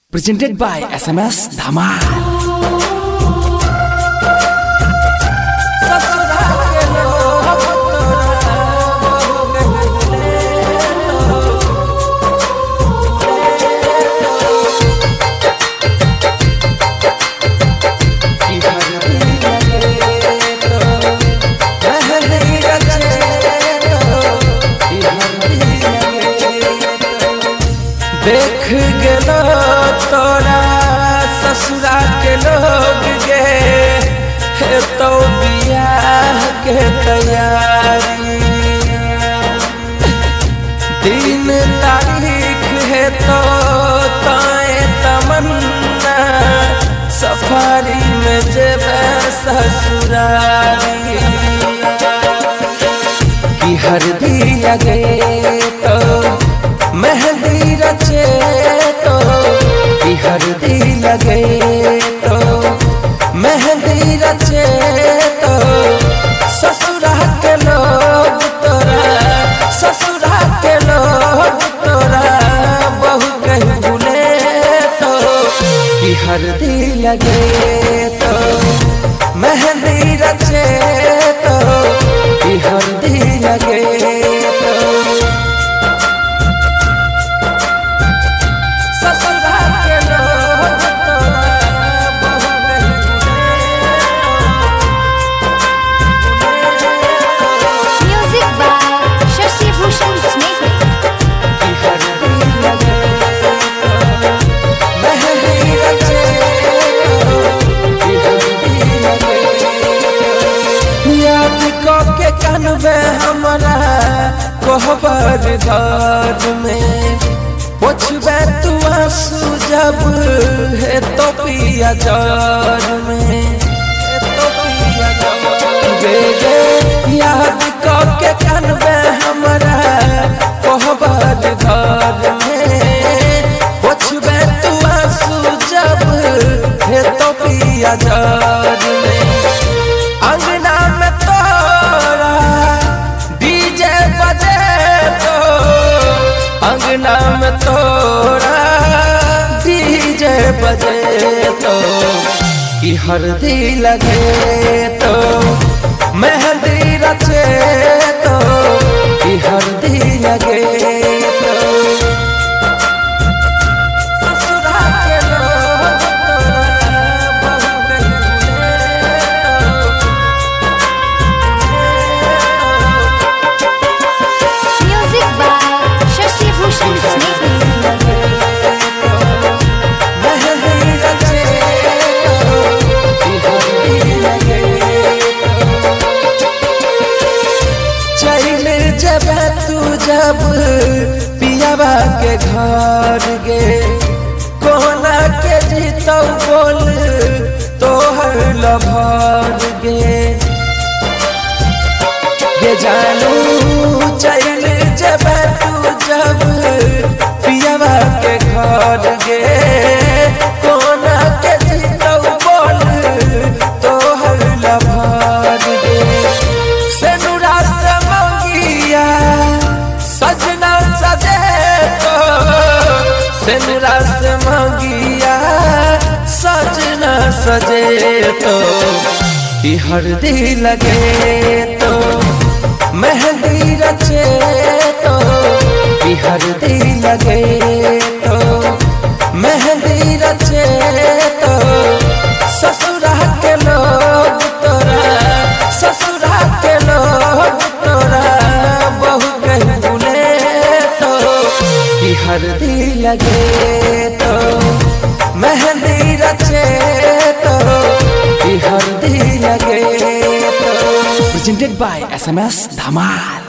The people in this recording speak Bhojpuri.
Presented by SMS Dhamal. देख गेलो तोरा ससुरा के लोग गे हे तो बियाह के तैयारी दिन तारीख है तो ताए तमन्ना सफारी में जेबे ससुरारी की हरदी लगे तो मेहंदी रचे तो की हल्दी लगे तो मेहंदी रचे तो ससुरा के लोग तोरा ससुरा के लोग तोरा बहु कहीं भूले तो की हल्दी लगे तो मेहंदी रचे तो की हल्दी लगे तो कनवे हमारा कोहबर घर में पोछबे तू आंसू जब है तो पिया जार में तो पिया जार याद के कनवे हमारा कोहबर घर में पोछबे तू आंसू जब है तो पिया जार में अंगना में तोरा डीजे बजे तो अंगना में तोरा डीजे बजे तो की हल्दी लगे तो मेहंदी रचे तो की हल्दी लगे तो ससुरा के लोग जब पियाबा के घर गे कोना के जीतो बोल तोहर लभर गे जानू चल जब तू जब पियाबा के घर गे कोना के जीतो बोल तोहर लभर गे सेनुरा से मंगिया सजना सजे तो सेनुरा से मांगिया सजना सजे तो की हल्दी लगे तो मेहंदी रचे तो की हल्दी लगे तो मेहंदी रचे तो ससुरा के लोग तोरा ससुरा के लोग तोरा बहु कहीं भूले तो की हल्दी लगे तो मेहंदी रचे तो की हल्दी लगे तो Presented by SMS Dhamal.